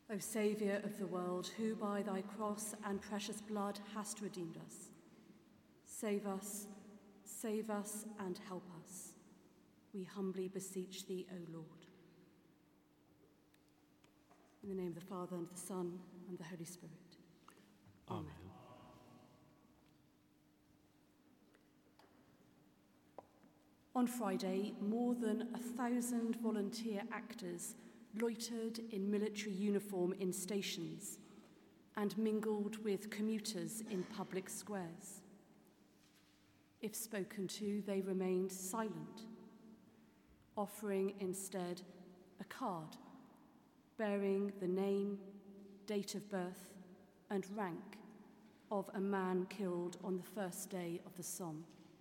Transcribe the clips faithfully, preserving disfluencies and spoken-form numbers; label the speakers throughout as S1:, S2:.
S1: O Saviour of the world, who by thy cross and precious blood hast redeemed us, save us, save us and help us. We humbly beseech thee, O Lord. In the name of the Father, and the Son, and the Holy Spirit. Amen. Amen. On Friday, more than a thousand volunteer actors loitered in military uniform in stations and mingled with commuters in public squares. If spoken to, they remained silent, offering instead a card bearing the name, date of birth, and rank of a man killed on the first day of the Somme.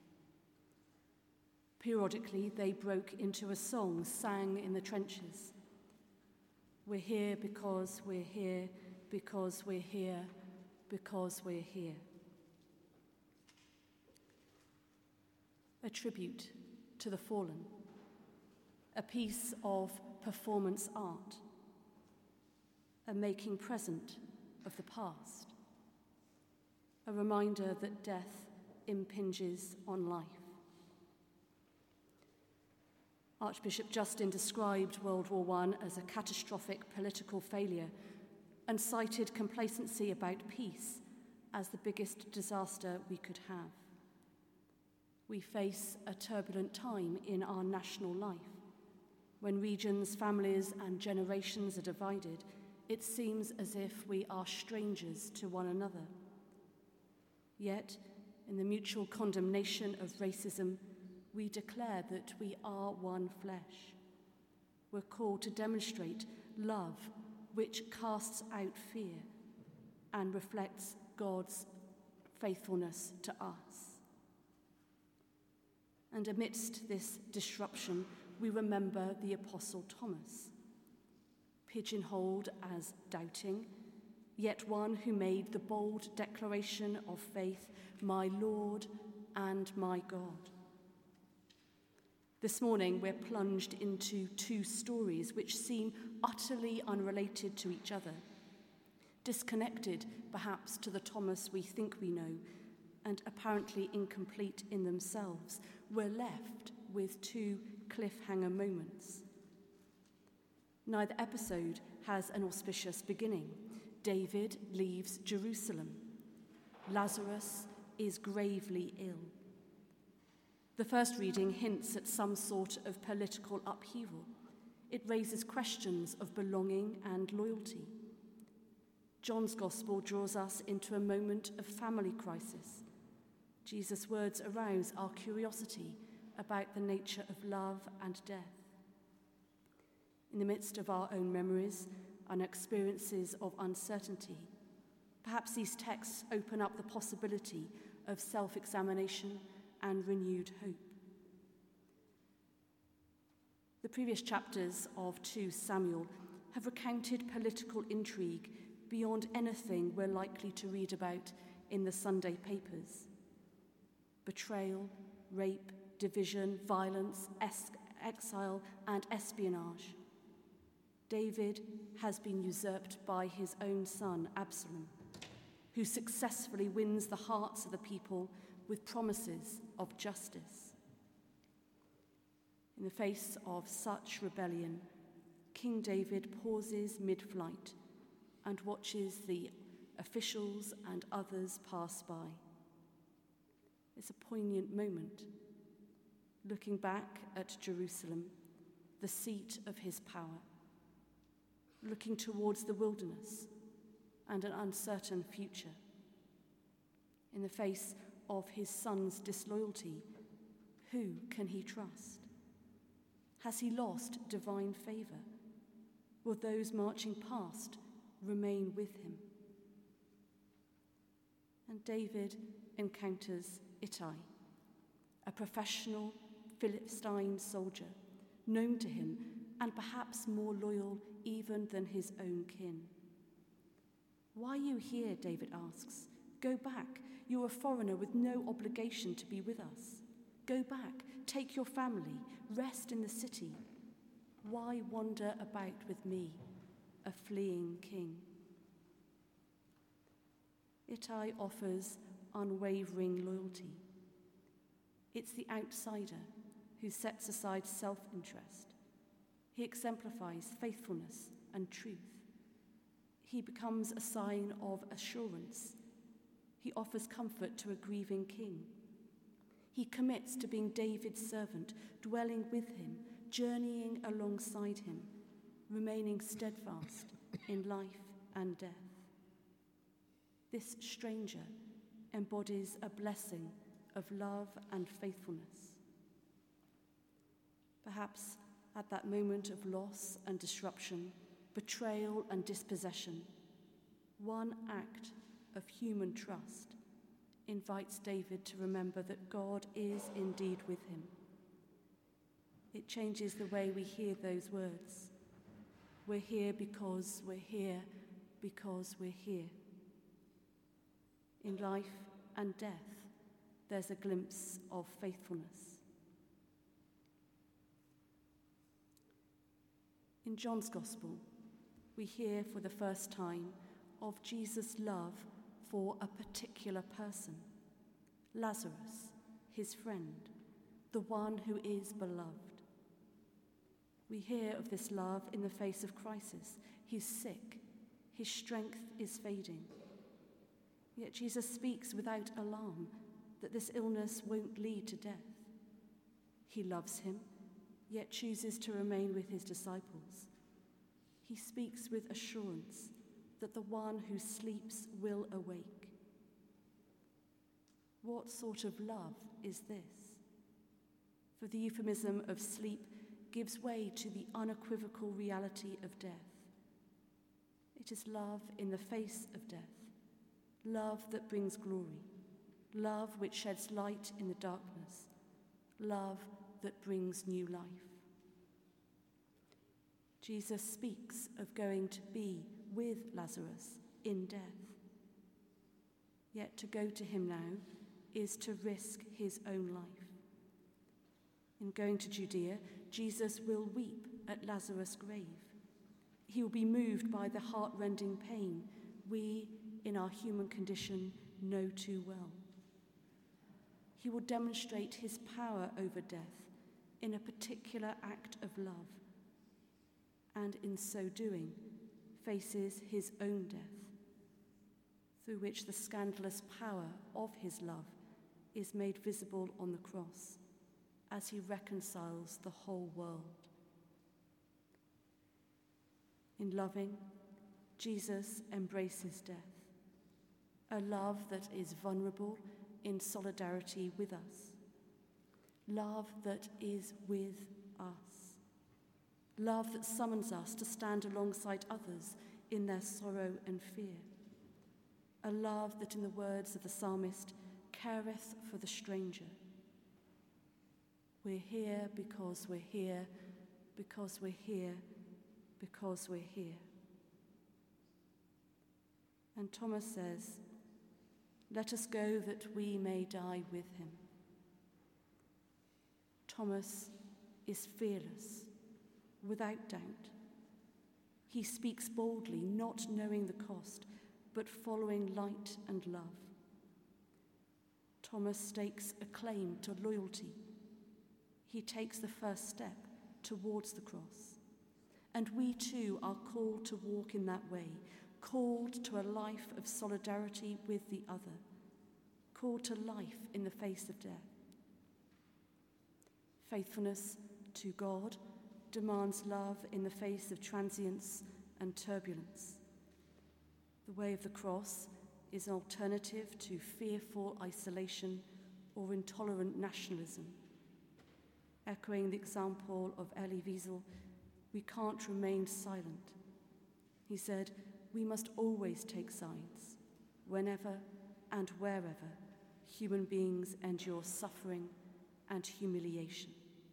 S1: Periodically, they broke into a song sang in the trenches. We're here because we're here, because we're here, because we're here. A tribute to the fallen, a piece of performance art, a making present of the past, a reminder that death impinges on life. Archbishop Justin described World War One as a catastrophic political failure and cited complacency about peace as the biggest disaster we could have. We face a turbulent time in our national life. When regions, families, and generations are divided, it seems as if we are strangers to one another. Yet, in the mutual condemnation of racism, we declare that we are one flesh. We're called to demonstrate love which casts out fear and reflects God's faithfulness to us. And amidst this disruption, we remember the Apostle Thomas, pigeonholed as doubting, yet one who made the bold declaration of faith, "My Lord and my God." This morning, we're plunged into two stories which seem utterly unrelated to each other, disconnected perhaps to the Thomas we think we know, and apparently incomplete in themselves. We're left with two cliffhanger moments. Neither episode has an auspicious beginning. David leaves Jerusalem. Lazarus is gravely ill. The first reading hints at some sort of political upheaval. It raises questions of belonging and loyalty. John's Gospel draws us into a moment of family crisis. Jesus' words arouse our curiosity about the nature of love and death. In the midst of our own memories and experiences of uncertainty, perhaps these texts open up the possibility of self-examination and renewed hope. The previous chapters of Second Samuel have recounted political intrigue beyond anything we're likely to read about in the Sunday papers. Betrayal, rape, division, violence, es- exile, and espionage. David has been usurped by his own son, Absalom, who successfully wins the hearts of the people with promises of justice. In the face of such rebellion, King David pauses mid-flight and watches the officials and others pass by. It's a poignant moment, looking back at Jerusalem, the seat of his power, looking towards the wilderness and an uncertain future. In the face of his son's disloyalty, who can he trust? Has he lost divine favor? Will those marching past remain with him? And David encounters Ittai, a professional Philistine soldier, known to him and perhaps more loyal even than his own kin. "Why are you here?" David asks. "Go back. You're a foreigner with no obligation to be with us. Go back, take your family, rest in the city. Why wander about with me, a fleeing king. Ittai offers unwavering loyalty. It's the outsider who sets aside self-interest. He exemplifies faithfulness and truth. He becomes a sign of assurance. He offers comfort to a grieving king. He commits to being David's servant, dwelling with him, journeying alongside him, remaining steadfast in life and death. This stranger embodies a blessing of love and faithfulness. Perhaps at that moment of loss and disruption, betrayal and dispossession, one act of human trust invites David to remember that God is indeed with him. It changes the way we hear those words. We're here because we're here because we're here. In life and death, there's a glimpse of faithfulness. In John's Gospel, we hear for the first time of Jesus' love for a particular person, Lazarus, his friend, the one who is beloved. We hear of this love in the face of crisis. He's sick, his strength is fading. Yet Jesus speaks without alarm that this illness won't lead to death. He loves him, yet chooses to remain with his disciples. He speaks with assurance that the one who sleeps will awake. What sort of love is this? For the euphemism of sleep gives way to the unequivocal reality of death. It is love in the face of death, love that brings glory, love which sheds light in the darkness, love that brings new life. Jesus speaks of going to be with Lazarus in death. Yet to go to him now is to risk his own life. In going to Judea, Jesus will weep at Lazarus' grave. He will be moved by the heart-rending pain we, in our human condition, know too well. He will demonstrate his power over death in a particular act of love, and in so doing, faces his own death, through which the scandalous power of his love is made visible on the cross as he reconciles the whole world. In loving, Jesus embraces death, a love that is vulnerable in solidarity with us, love that is with us, love that summons us to stand alongside others in their sorrow and fear, a love that, in the words of the psalmist, careth for the stranger. We're here because we're here, because we're here, because we're here. And Thomas says, "Let us go that we may die with him." Thomas is fearless, without doubt. He speaks boldly, not knowing the cost, but following light and love. Thomas stakes a claim to loyalty. He takes the first step towards the cross. And we too are called to walk in that way, called to a life of solidarity with the other, called to life in the face of death. Faithfulness to God demands love in the face of transience and turbulence. The way of the cross is an alternative to fearful isolation or intolerant nationalism. Echoing the example of Elie Wiesel, we can't remain silent. He said, we must always take sides, whenever and wherever human beings endure suffering and humiliation.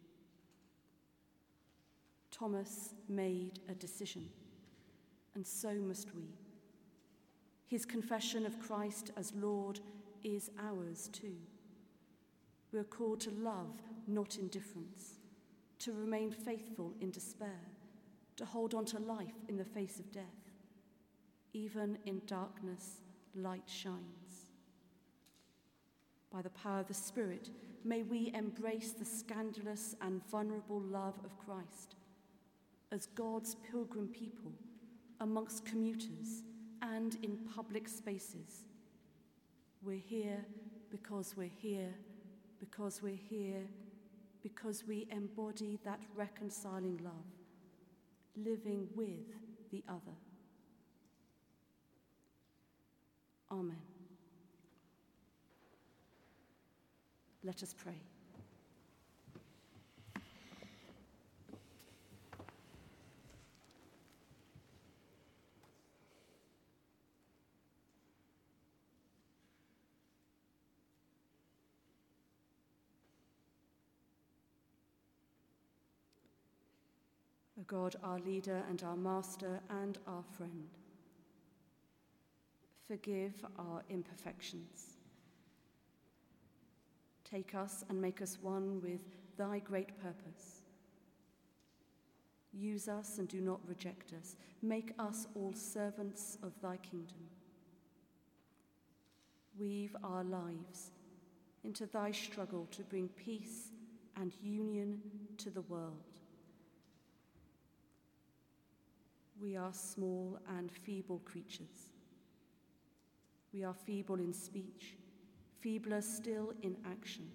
S1: Thomas made a decision, and so must we. His confession of Christ as Lord is ours too. We are called to love, not indifference, to remain faithful in despair, to hold on to life in the face of death. Even in darkness, light shines. By the power of the Spirit, may we embrace the scandalous and vulnerable love of Christ as God's pilgrim people amongst commuters and in public spaces. We're here because we're here, because we're here, because we embody that reconciling love, living with the other. Amen. Let us pray. O God, our leader and our master and our friend, forgive our imperfections. Take us and make us one with thy great purpose. Use us and do not reject us. Make us all servants of thy kingdom. Weave our lives into thy struggle to bring peace and union to the world. We are small and feeble creatures. We are feeble in speech, feebler still in action.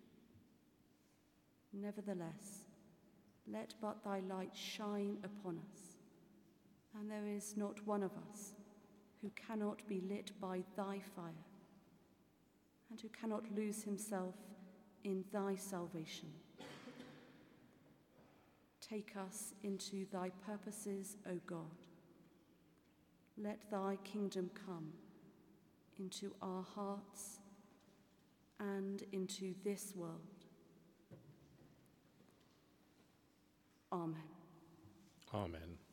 S1: Nevertheless, let but thy light shine upon us, and there is not one of us who cannot be lit by thy fire, and who cannot lose himself in thy salvation. Take us into thy purposes, O God. Let thy kingdom come into our hearts and into this world. Amen.
S2: Amen.